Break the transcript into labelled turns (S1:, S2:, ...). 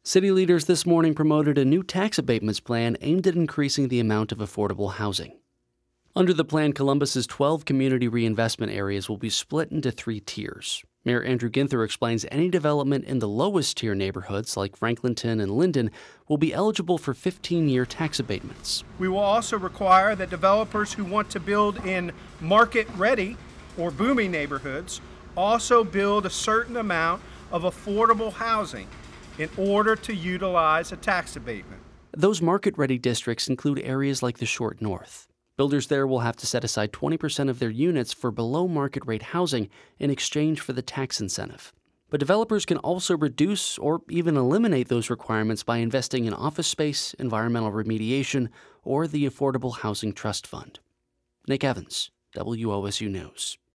S1: City leaders this morning promoted a new tax abatements plan aimed at increasing the amount of affordable housing. Under the plan, Columbus's 12 community reinvestment areas will be split into 3 tiers. Mayor Andrew Ginther explains any development in the lowest tier neighborhoods like Franklinton and Linden will be eligible for 15-year tax abatements.
S2: We will also require that developers who want to build in market-ready or booming neighborhoods also build a certain amount of affordable housing in order to utilize a tax abatement.
S1: Those market-ready districts include areas like the Short North. Builders there will have to set aside 20% of their units for below-market rate housing in exchange for the tax incentive. But developers can also reduce or even eliminate those requirements by investing in office space, environmental remediation, or the Affordable Housing Trust Fund. Nick Evans, WOSU News.